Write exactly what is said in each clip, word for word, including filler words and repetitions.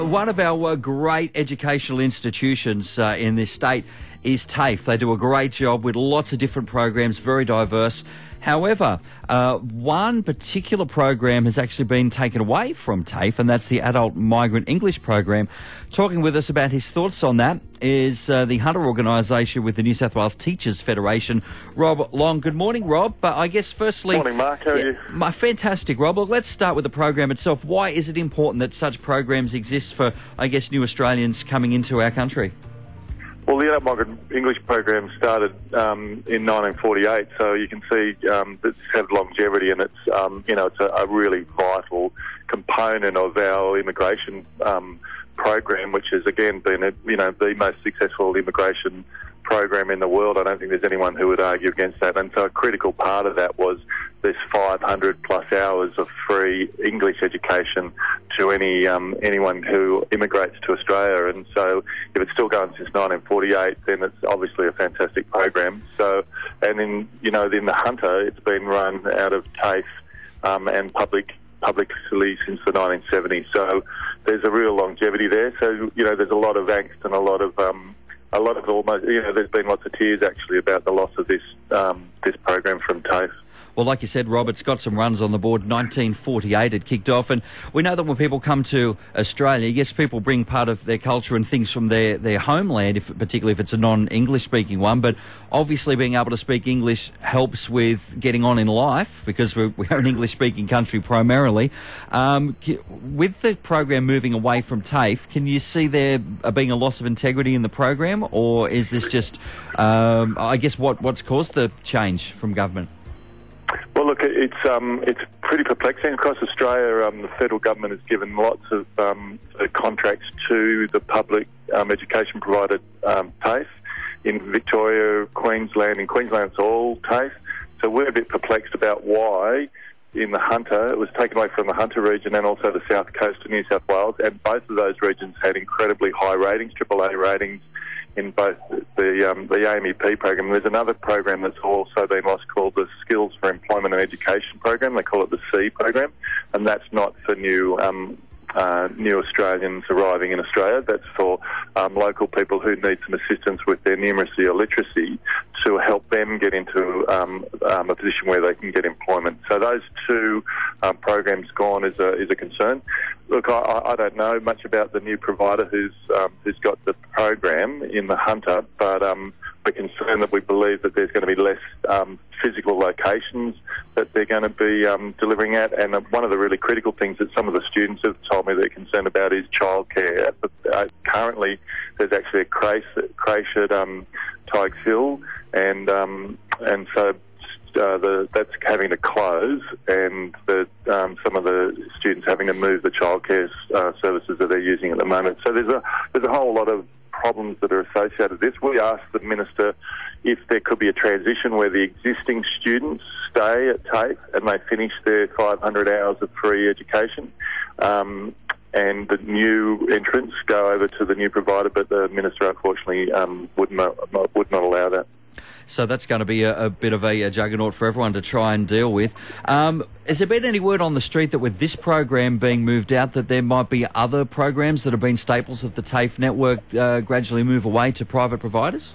One of our uh, great educational institutions uh, in this state is TAFE. They do a great job with lots of different programs, very diverse. However, uh, one particular program has actually been taken away from TAFE, and that's the Adult Migrant English program. Talking with us about his thoughts on that is uh, the Hunter organisation with the New South Wales Teachers Federation, Rob Long. Good morning, Rob. But I guess firstly... Morning, Mark. How are yeah, you? My, fantastic, Rob. Well, let's start with the program itself. Why is it important that such programs exist for, I guess, new Australians coming into our country? Well, the Adult Migrant English program started um, in nineteen forty-eight, so you can see um, it's had longevity, and it's um, you know it's a, a really vital component of our immigration um, program, which has again been a, you know the most successful immigration program in the world. I don't think there's anyone who would argue against that. And so a critical part of that was this five hundred plus hours of free English education to any um, anyone who immigrates to Australia. And so if it's still going since nineteen forty-eight, then it's obviously a fantastic program. So, and in, you know, in the Hunter, it's been run out of TAFE um, and public publicly since the nineteen seventies. So there's a real longevity there. So, you know, there's a lot of angst and a lot of um, a lot of almost, you know, there's been lots of tears actually about the loss of this um, this program from TAFE. Well, like you said, Rob, it's got some runs on the board. nineteen forty-eight it kicked off, and we know that when people come to Australia, yes, people bring part of their culture and things from their, their homeland, if, particularly if it's a non-English speaking one, but obviously being able to speak English helps with getting on in life, because we're, we're an English-speaking country primarily. Um, with the program moving away from TAFE, can you see there being a loss of integrity in the program, or is this just, um, I guess, what, what's caused the change from government? Well, look, it's um, it's pretty perplexing across Australia. Um, the federal government has given lots of um, contracts to the public um, education provider um, TAFE. In Victoria, Queensland, in Queensland it's all TAFE. So we're a bit perplexed about why in the Hunter, it was taken away from the Hunter region and also the south coast of New South Wales, and both of those regions had incredibly high ratings, triple A ratings, in both the um, the A M E P program. There's another program that's also been lost called the Skills for Employment and Education program. They call it the C program, and that's not for new um, uh, new Australians arriving in Australia. That's for um, local people who need some assistance with their numeracy or literacy to help them get into um, um, a position where they can get employment. So those two um, programs gone is a is a concern. Look, I, I don't know much about the new provider who's um, who's got the program in the Hunter, but um, we're concerned that we believe that there's going to be less um, physical locations that they're going to be um, delivering at. And uh, one of the really critical things that some of the students have told me they're concerned about is childcare. Uh, currently, there's actually a creche, creche at um, Tighes Hill, and um, and so. Uh, the, that's having to close, and the, um, some of the students having to move the childcare uh, services that they're using at the moment. So there's a there's a whole lot of problems that are associated with this. We asked the Minister if there could be a transition where the existing students stay at TAFE and they finish their five hundred hours of free education, um, and the new entrants go over to the new provider, but the Minister unfortunately um, would not, not would not allow that. So that's going to be a, a bit of a, a juggernaut for everyone to try and deal with. Um, has there been any word on the street that with this program being moved out that there might be other programs that have been staples of the TAFE network uh, gradually move away to private providers?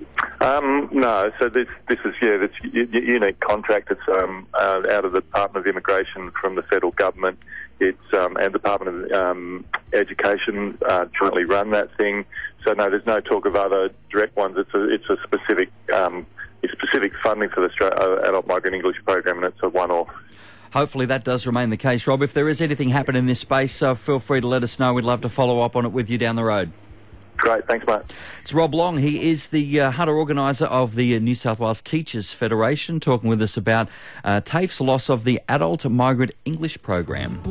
Um, no, so this this is, yeah, this unique contract. It's um, uh, out of the Department of Immigration from the federal government. It's um, and the Department of um, Education uh, jointly run that thing. So no, there's no talk of other direct ones. It's a it's a specific um, it's specific funding for the Australia Adult Migrant English program, and it's a one-off. Hopefully that does remain the case, Rob. If there is anything happen in this space, uh, feel free to let us know. We'd love to follow up on it with you down the road. Great, thanks, mate. It's Rob Long. He is the uh, Hunter organiser of the New South Wales Teachers Federation, talking with us about uh, TAFE's loss of the Adult Migrant English program.